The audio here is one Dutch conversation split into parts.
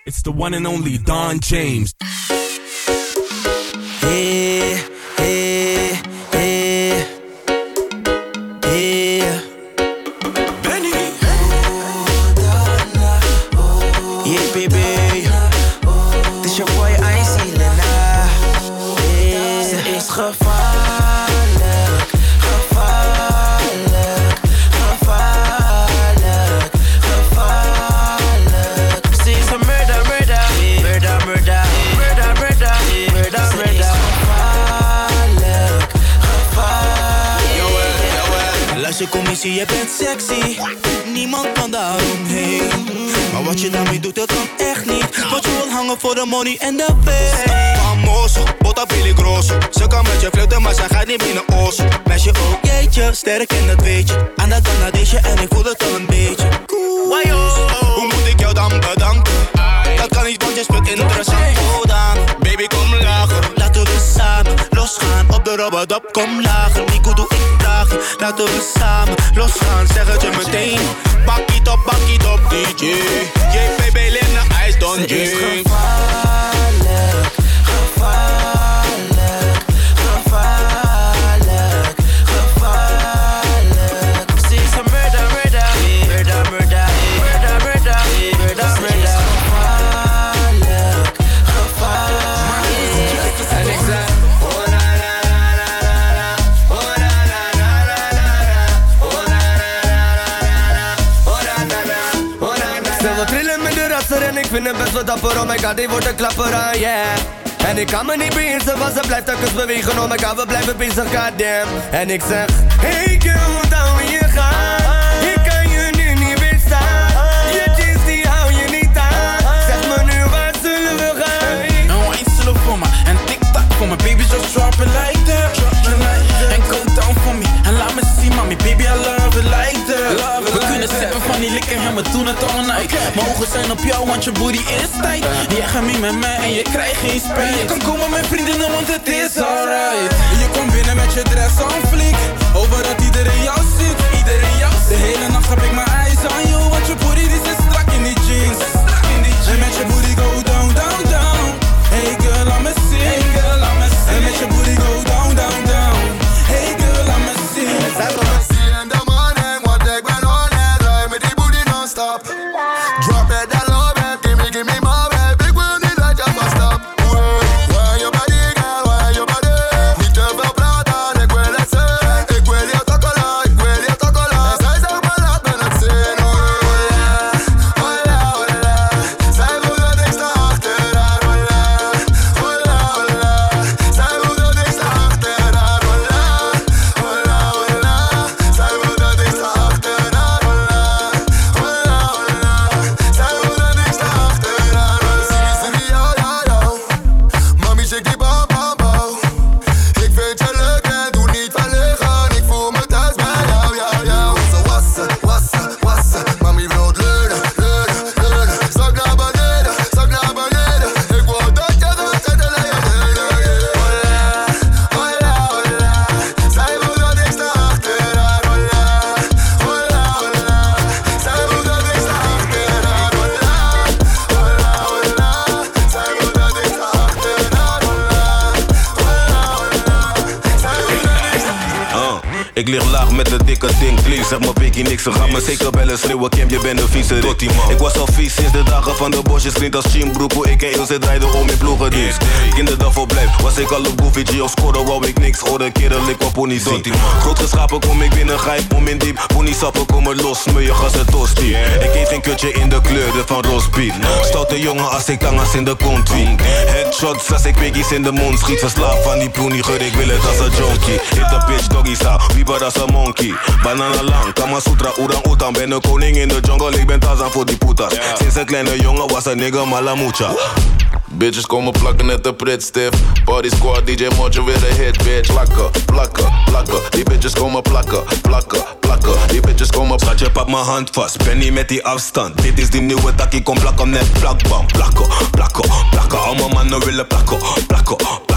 It's the one and only Don James. Yeah, yeah, yeah, yeah. Benny. Yeah, baby. Het is je boy Icy Lena. Ze is gevaarlijk, gevaarlijk, gevaarlijk, gevaarlijk. Ze is een murder, murder, murder, murder, murder, murder, murder, murder. Gevaarlijk, gevaarlijk. Luister commissie, je bent sexy. Niemand kan daaromheen. Maar wat je daarmee doet, dat kan echt niet. Want je wil hangen voor de money en de fame. Famoso, bota peligroso. Ze kan met je flirten, maar ze gaat niet binnen os. Meisje ook, jeetje, sterk en dat weet je. Aan dat Canadese en ik voel het al een beetje. Wajo, hoe moet ik jou dan bedanken? Dat kan niet, want je speelt interessant. Oh dan, baby kom lager. Laten we samen losgaan op de rubberdop. Kom lager, Nico doe ik vragen. Laten we samen losgaan, zeg het je meteen. Bak it op, DJ. JPB Lena, Ice Don James. Ze is gevaarlijk, gevaarlijk, gevaarlijk, gevaarlijk. Ze is een murder, murder, murder, murder, murder, murder, murder, murder. Gevaarlijk, gevaarlijk. En ik zeg, oh na na na na na, oh na na na na na, oh na na na na na, oh na na na. Ze wil trillen met de rasser en ik vind hem best wel dapper. Oh my god, die wordt een klapper aan, yeah. En ik kan me niet beheersen, want ze blijft telkens bewegen. Oh my god, we blijven bezig, goddamn. En ik zeg, hey girl, hoe dan wil je gaan? Ik kan je nu niet weerstaan. Je jeans die hou je niet aan. Zeg me nu, waar zullen we gaan? En wine zullen voor me, en tik-tak voor me. Baby, just drop it like that. En go down for me, en laat me zien, mami. Baby, I love it like that. We kunnen zetten van die likken en we doen het all night. Mijn ogen zijn op jou, want je booty is tight. Jij gaat mee met mij en je krijgt geen spijt. Je kan komen met vriendinnen, want het is alright. Je komt binnen met je dress on fleek. Over dat iedereen jou ziet, iedereen jou ziet. De hele nacht heb ik mijn eyes on you, want je booty die zit strak in die jeans. En met je booty go down, down, down. Hey girl, laat me zien. Hey girl, laat me zien. En met je booty go down, down, down. Hey girl, laat me zien. In the morning, wat ik ben on het, rij met die booty non-stop. Drop it, that love it, give me more, baby. Ik wil niet dat je vast stop. Waar je body, girl, waar je body. Niet te veel praten, ik wil het zien. Ik wil je tokkelen, ik wil je tokkelen. En zij zegt maar laat me het zien. Hola, hola, hola. Zij wil dat ik sta achter haar, hola. Hola, hola. Zij wil dat ik sta achter haar, hola. Hola, hola. Zij wil dat ik sta achter haar, hola. Hola, hola. Zij wil dat ik sta achter haar, hola. Zie, yo, yo, yo. Mami, shake die bam, bam, bam. Ik vind je leuk en doe niet van liggen. Ik voel me thuis bij jou, jou, jou. Zo wassen, wassen, wassen. Mami wil leunen, leunen, leunen. Zak naar beneden, zak naar beneden. Ik wil dat je gaat zetten en je leunen. Hola, hola, hola. Zij wil dat ik sta achter haar, hola. Hola, hola. Zij wil dat ik sta achter haar, hola. Hola, hola. Zij wil dat ik sta achter haar, hola. Hola, hola. Zij wil dat ik sta. Ik lig laag met een dikke ding, please. Zeg maar Pinky niks, ze gaan me zeker bellen, schreeuwen Kim, je bent een vieze Dottie man. Ik was al vies sinds de dagen van de bosjes, vriend als Chimbroek. Hoe ik en Ilse draaiden om in ploegendienst. Kinderdagverblijf, was ik al op Goofy G of scoren, wou ik niks. Hoorde kerel, ik wou pony zien. Groot geschapen kom ik binnen, ga ik om in diep. Pony sappen komen los, smeur je gas en toastie. Ik geef een kutje in de kleuren van roastbeef. Stoute jongen als ik tangas in de kont wie. Headshots als ik piggies in de mond schiet. Verslaafd van die pony, geur, ik wil het als een junkie. Hit the bitch, doggy sa, wieber als een monkey. Banana lang, Kama Sutra, orang-oetan. Ben een koning in de jungle, ik ben Tarzan voor die putas. Sinds een kleine jongen was een nigga malamucha. Bitches komen plakken net een pritstift. Party squad, DJ Mojo weer een hit, bitch. Plakken, plakken, plakken. Die bitches komen plakken, plakken, plakken. Die bitches komen. Schatje, pak mijn hand vast, ben niet met die afstand. Dit is die nieuwe takkie, kom plakken net plakbam. Plakken, plakken, plakken. Al mijn mannen willen plakken, plakken, plakken.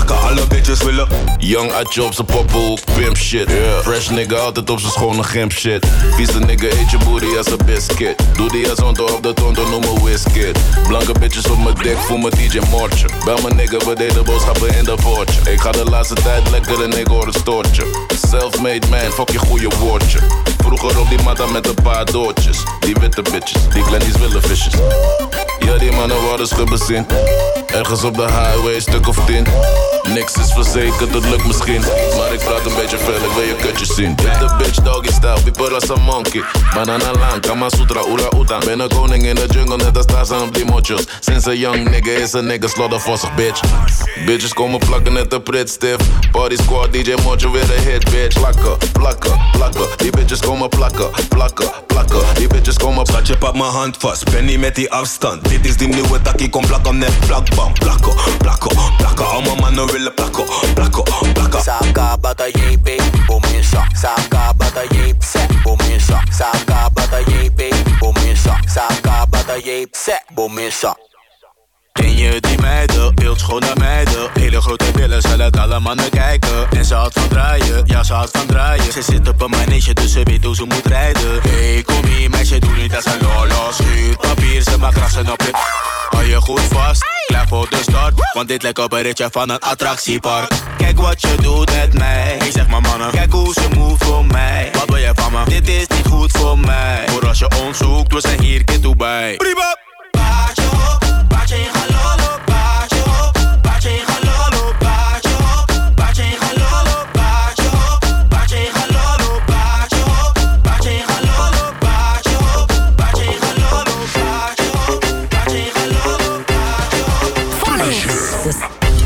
plakken, alle bitches willen. Young Atje op z'n poppenhoek, pimp shit. Yeah. Fresh nigga altijd op z'n schone gimp shit. Vieze nigga eet je booty als een biscuit. Doe die als onto op de tonto, noem me Wizkid. Blanke bitches op mijn dik, voel me DJ Mortje. Bel mijn nigga, we deden boodschappen in de poortje. Ik ga de laatste tijd lekker en ik hoor een stoortje. Self-made man, fuck je goeie woordje. Vroeger op die matta met een paar doortjes. Die witte bitches, die glennies willen visjes. Ja, die mannen worden schubbezien. Ergens op de highway, stuk of 10. Niks is verzekerd, het lukt misschien. Maar ik praat een beetje veel, ik wil je kutjes zien. Hit the bitch, doggy style, pieper als een monkey. Banana lang, Kama Sutra, Ura Uta. Ben een koning in de jungle, net als Tarzan op die mochos. Sinds een young nigga is een nigga sloddervossig, bitch. Bitches komen plakken net een pritstift. Party squad, DJ Mojo weer een hit, bitch. Plakken, plakken, plakken. Die bitches komen plakken, plakken, plakken. Die bitches komen Schat, je pakt mijn hand vast, ben niet met die afstand. Dit is die nieuwe takkie, kom plakken, net plakbam. Plakken, plakken, plakken. Allemaal mannen willen plakken, plakken, plakken. Saka bata yepe, bomisa. Saka bata yepe, se, bomisa. Saka bata yepe, bomisa. Saka bata yepe, se, bomisa. Ken je die meiden, beeldschone meiden? Hele grote billen, ze laat alle mannen kijken. En ze houdt van draaien, ja ze houdt van draaien. Ze zit op een manege, dus ze weet hoe ze moet rijden. Hey, kom hier meisje, doe niet als een lolo. Schuurt papier, ze maakt krassen op je. Hou je goed vast, klaar voor de start. Want dit lijkt op een ritje van een attractiepark. Kijk wat je doet met mij. Hey zeg maar mannen, kijk hoe ze move voor mij. Wat wil je van me? Dit is niet goed voor mij. Voor als je ons zoekt, we zijn hier, kind Dubai. Prima! Baatje op, baatje in galolo. Baatje op, baatje in galolo. Baatje op, baatje in galolo. Baatje op, baatje in galolo. Baatje op, baatje in galolo. Baatje op, baatje in galolo. Baatje op, baatje in galolo. Baatje op.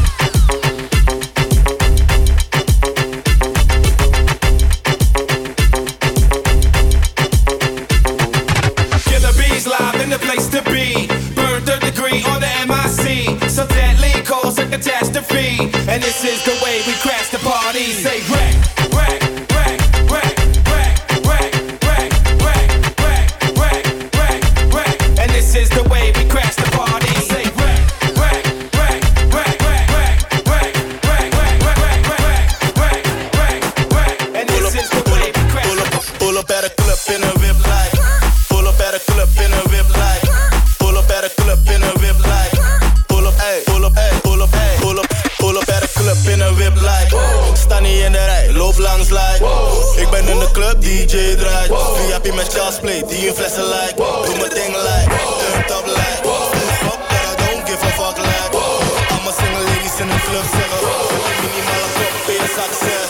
Catastrophe, and this is the way we crash the party. Say wreck, wreck, wreck, wreck, wreck, wreck, wreck, wreck, wreck, wreck, wreck, wreck, and this is the way we crash the party. Say wreck, wreck, wreck, wreck, wreck, wreck, wreck, wreck, wreck, wreck, wreck, wreck, and this is the way we crash. Pull up at a club in a whip like. Pull up at a club in a whip like. Pull up at a club in a whip like. Pull up, ay, pull up, ay, pull up. Pull up at a club in een whip like. Sta niet in de rij, loop langs like. Ik ben in de club, DJ draait. VIP met Charles Play, die in flessen like. Doe mijn ding like, turn top like. Fuck that, I don't give a fuck like. Allemaal single ladies in de club zeggen. Minimale kop, ben je zak zeg.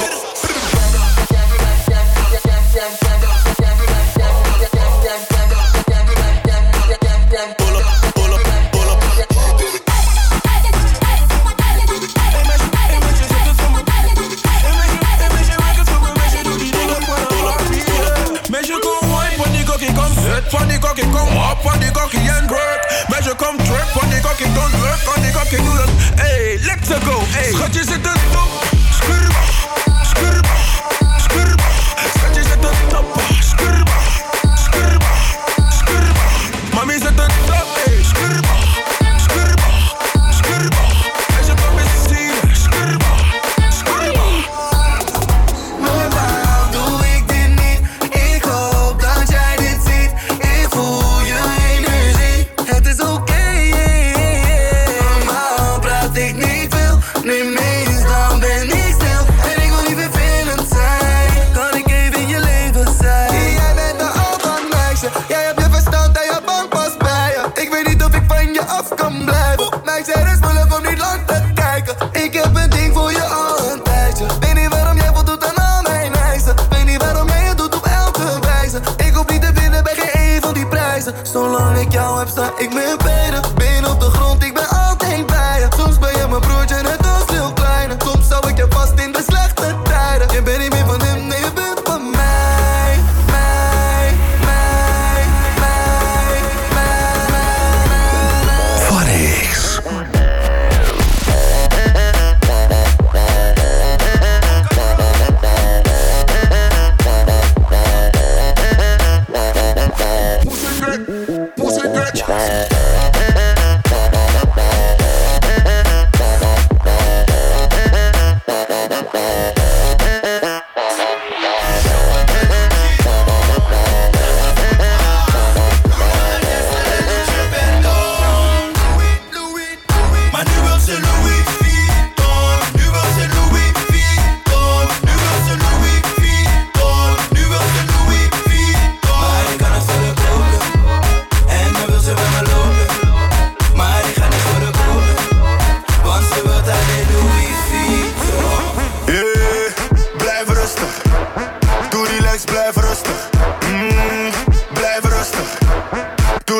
Van die kokkie, kom op van die kokkie en break. Meisje, kom terug van die kokkie, don't work on die kokkie, doe dat. Hey, let's go, hey. Schatje zit er top, skurba, skurba, skurba. Schatje zit er top, skurba, skurba, skurba. Mami zit er top, hey, skurba, skurba, skurba. Meisje, kom eens zien, skurba, skurba. Normaal doe ik dit niet, ik hoop dat jij dit ziet. Voel je energie, het is oké. Normaal praat ik niet veel, nu meestal ben ik stil. En ik wil niet vervelend zijn, kan ik even in je leven zijn. Jij bent een oud meisje, jij hebt je verstand en je bank pas bij je. Ik weet niet of ik van je af kan blijven. Meisje, er is moeilijk om niet lang te kijken. Ik heb een ding voor je al een tijdje. Weet niet waarom jij voldoet aan al mijn eisen. Weet niet waarom jij het doet op elke wijze. Ik hoef niet te winnen bij geen van die prijzen. Zolang ik jou heb, sta ik met beide benen op de grond, ik ben altijd bij je. Soms ben je mijn broertje, net als heel kleine. Soms zou ik je vast in de slechte tijden. Je bent niet meer van hem, nee, je bent van mij. Mij, mij, mij, mij, mij. Forex.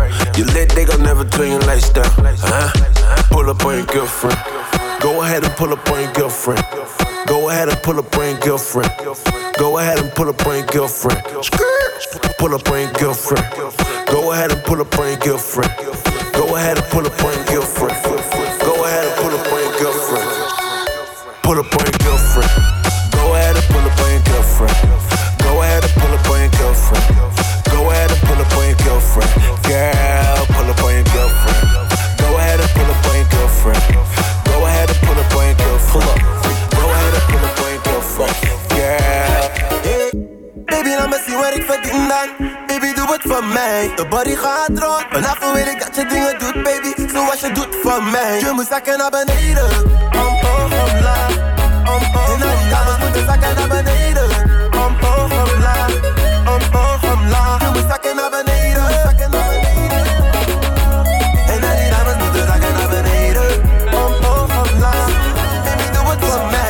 You lit, they gon' never turn your lights down. Pull up on your girlfriend. Go ahead and pull up on your girlfriend. Go ahead and pull up on your girlfriend. Go ahead and pull up on your girlfriend. Pull up on your girlfriend. Go ahead and pull up on your girlfriend. Go ahead and pull up on your girlfriend. Go ahead and pull up on your girlfriend. Pull up on your girlfriend. Go ahead and pull up on your girlfriend. Go ahead and pull up on your girlfriend. Go ahead and pull up on your girlfriend. Girl, pull up on your girlfriend. Go ahead and pull up on your girlfriend. Go ahead and pull up on your girlfriend. Go ahead and pull up on your girlfriend. Girl. Baby, laat me zien wat ik verdien dan. Baby, doe het voor mij. De body gaat rond. Vanavond weet ik dat je dingen doet, baby. Zoals je doet voor mij. Je moet zakken naar beneden. Omhoog, omlaag. Omhoog, en al die dames moeten zakken naar beneden. Omhoog, omlaag. Omhoog, omlaag. Je moet zakken naar beneden. Zakken naar beneden. En al die dames moeten zakken naar beneden. Omhoog, omlaag. Baby, doe het voor mij.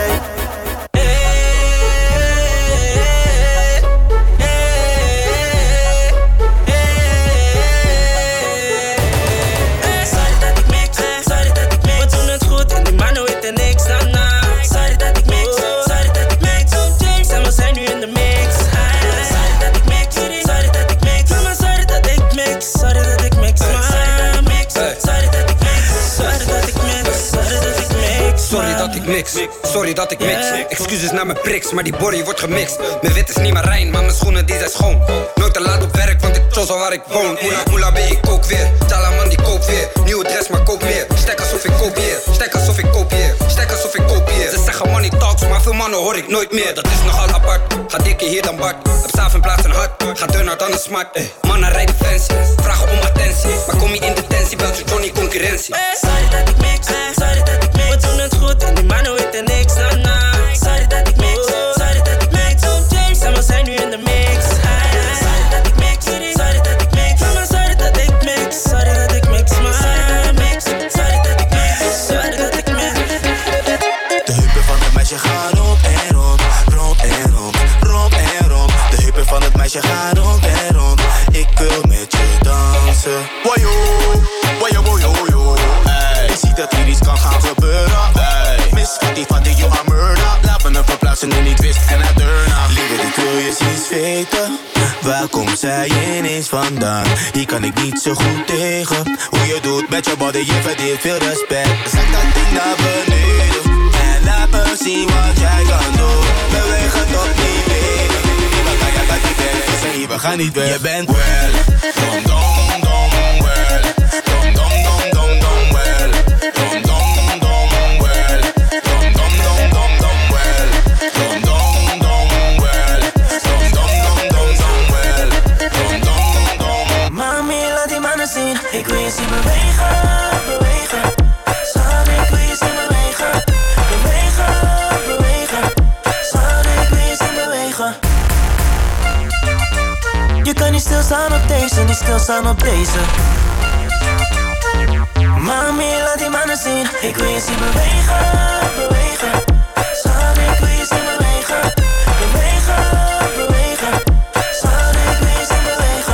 Sorry dat ik mix. Excuses naar mijn priks, maar die body wordt gemixt. Mijn wit is niet meer rein, maar mijn schoenen die zijn schoon. Nooit te laat op werk, want ik tros al waar ik woon. Moela ben ik kook weer, Tala man die koopt weer. Nieuwe dress, maar koop meer. Stek alsof ik kopieer, stek alsof ik kopieer, stek alsof ik kopieer. Ze zeggen money talks, maar veel mannen hoor ik nooit meer. Dat is nogal apart, ga dikker hier dan Bart. Heb saaf in plaats van hard, ga deur naar dan een smart. Mannen rijden fancy, vragen om attentie. Maar kom je in detentie, belt je Johnny concurrentie. Sorry dat ik mix, sorry dat ik mix. We doen het goed en die mannen weten niks dan na. Sorry dat ik mix, sorry dat ik mix. Samen zijn nu in de mix. Sorry dat ik mix, sorry dat ik mix. Mama, sorry dat ik mix, sorry dat ik mix. Sorry dat ik mix, sorry dat ik mix, sorry dat ik mix. De heupen van het meisje gaan rond en rond, rond en rond, rond en rond. De heupen van het meisje gaan rond en rond. Ik wil met je dansen. Wajo, wajo, wajo, wajo. Je ziet dat hier iets kan gaan gebeuren. Miss Fatty, you are murder. Laat me een verplaatsen nu niet wist en naar Durna. Liever, ik wil je eens weten. Waar komt zij ineens vandaan? Hier kan ik niet zo goed tegen. Hoe je doet met je body, je verdient veel respect. Zet dat ding naar beneden en laat me zien wat jij kan doen. Beweeg het op die benen. Niemand kan je dat niet weg. Zeg, we gaan niet weg. Je bent well, dom dom dom well, dom dom dom dom dom well, dom dom dom well, dom dom dom dom dom well, dom dom dom well, dom dom dom dom dom well, dom dom dom. Mami, laat die mannen zien. Ik wil je zien bewegen, bewegen. Sorry, ik wil je zien bewegen, bewegen, bewegen. Sorry, ik wil je zien bewegen. Je kan niet stilstaan op deze, niet stilstaan op deze. Mami, laat die mannen zien. Ik wil je zien bewegen, bewegen. Sorry, ik wil je zien bewegen, bewegen, bewegen. Sorry, ik wil je zien bewegen.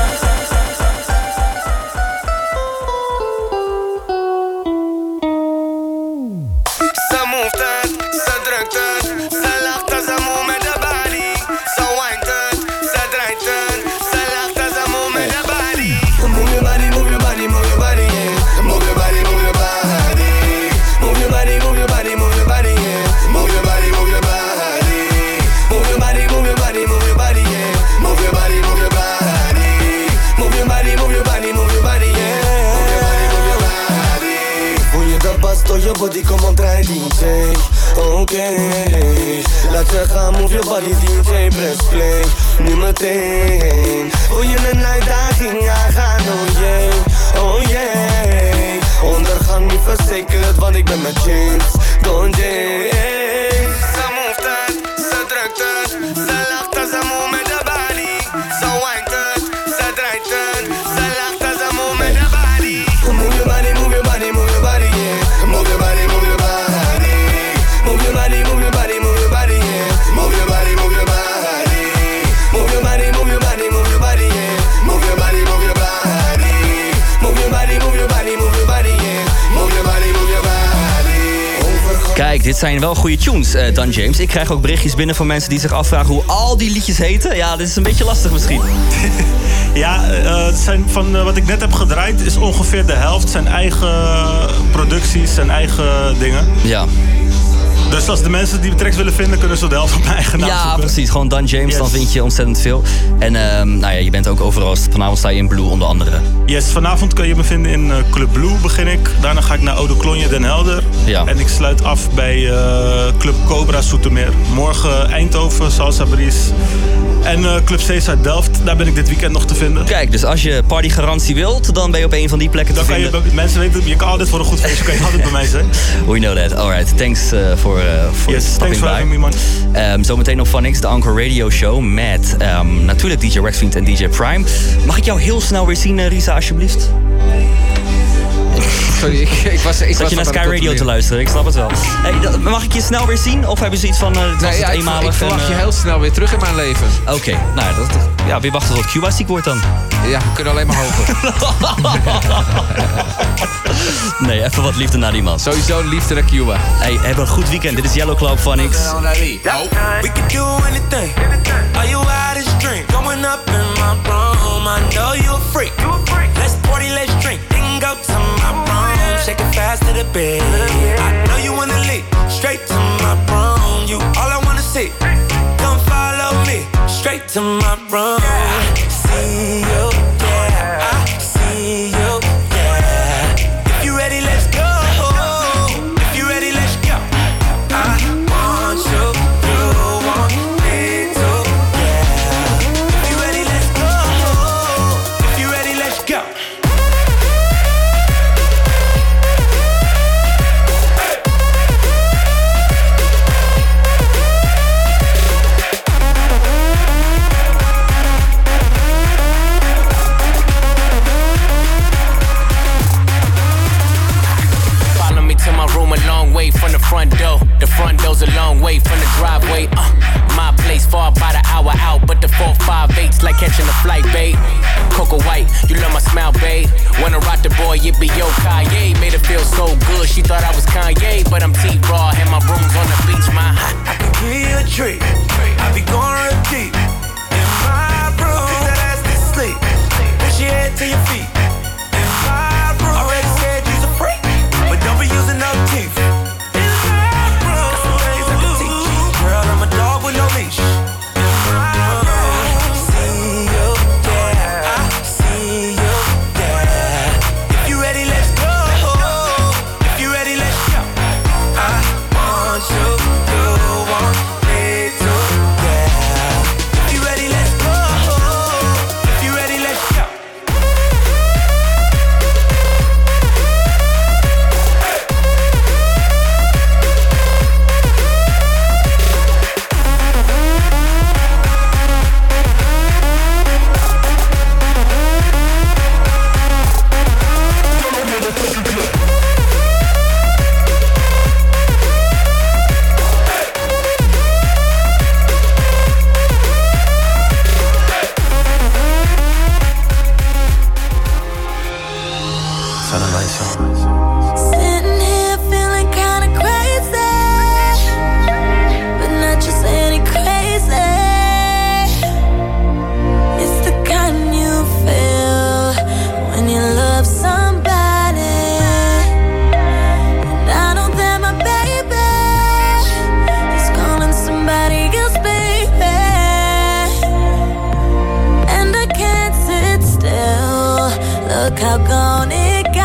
Ze moved het, ze drukt het. Ze lacht als ze move met de body. Ze wijnt het, ze draait het. Ze lacht als ze move met de body. Move your body, move your body, move your body, yeah. Move your body, move your body. Move your body, move your body, move your body, yeah. Move your body, move your body. Move your body, move your body, move your body, yeah. Move your body, move your body. Move your body, move your body, move your body, yeah. Move your body, move your body. Voel je dat bas door je body, kom op, draai DJ. Oké, laat je gaan, move your body, DJ, press play. Nu meteen. Voel je een uitdaging aangaan, oh yeah, oh yeah. Ondergang niet verzekerd, want ik ben met James, Don James. Ze moved het, ze drukt het. Ze lacht als ze move met de body. Ze wijnt het, ze draait het. Ze lacht als ze move met de body. Move your body, move your body, move your body, yeah. Move your body, move your body. Move your body, move your body, move your body, yeah. Move your body, move your body. Move your body, move your body, move your body, yeah. Move your body, move your body. Kijk, dit zijn wel goede tunes, Dan James. Ik krijg ook berichtjes binnen van mensen die zich afvragen hoe al die liedjes heten. Ja, dit is een beetje lastig misschien. Ja, het zijn van wat ik net heb gedraaid is ongeveer de helft zijn eigen producties, zijn eigen dingen. Ja. Dus als de mensen die tracks willen vinden, kunnen ze de helft op mijn eigen naam zoeken. Ja, precies. Gewoon Dan James, yes. Dan vind je ontzettend veel. En nou ja, je bent ook overal. Vanavond sta je in Blue onder andere. Yes, vanavond kun je me vinden in Club Blue begin ik. Daarna ga ik naar Oude Klonje Den Helder. Ja. En ik sluit af bij Club Cobra Soetermeer. Morgen Eindhoven, Salsa Breeze. En Club Steeds uit Delft. Daar ben ik dit weekend nog te vinden. Kijk, dus als je partygarantie wilt, dan ben je op een van die plekken te vinden. Dan kan je, mensen weten, je kan altijd voor een goed feestje, kan je altijd bij mij zijn. We know that. Alright, thanks voor thanks for having me, man. Zometeen op Phonics, de Encore Radio Show met natuurlijk DJ Rexfiend en DJ Prime. Mag ik jou heel snel weer zien, Risa, alsjeblieft? Sorry, ik was je naar Sky Radio te luisteren, ik snap het wel. Hey, mag ik je snel weer zien? Of hebben ze iets van, eenmalig? Ik verwacht je heel snel weer terug in mijn leven. Oké, nou ja, weer wachten tot Cuba ziek wordt dan. Ja, we kunnen alleen maar hopen. Nee, even wat liefde naar die man. Sowieso liefde naar Cuba. Hey, heb een goed weekend. Dit is Yellow Club Phonics. We can do anything. Are you out of drink? Going up in my room. I know you a freak. Let's party, let's drink. Then go to my room. Shake it fast to the bed. I know you wanna leave. Straight to my room. You all I wanna see. Come follow me. Straight to my room. See you, yeah. I see you, yeah. If you ready, let's go. If you ready, let's go. I want you, you want me too, yeah. If you ready, let's go. If you ready, let's go. A long way from the front door. The front door's a long way from the driveway. My place far by the hour out, but the 4-5-8's like catching a flight, babe. Coco White, you love my smile, babe. Wanna rock the boy, yippee yo, Kanye. Made her feel so good, she thought I was Kanye, but I'm T-Raw and my room's on the beach, my I can give you a treat. I be going real deep in my room. Put that ass to sleep. Push your head to your feet. In my room. Already said you's a freak, but don't be using no teeth. In my room. Got some things I can teach you. Girl, I'm a dog with no leash. In my room. See you, yeah. I see you, yeah. If you ready, let's go. If you ready, let's go. I want you, you want me too, yeah. If you ready, let's go. If you ready, let's go. Sitting here feeling kinda crazy, but not just any crazy. It's the kind you feel when you love somebody. And I know that my baby is calling somebody else, baby. And I can't sit still. Look how gone it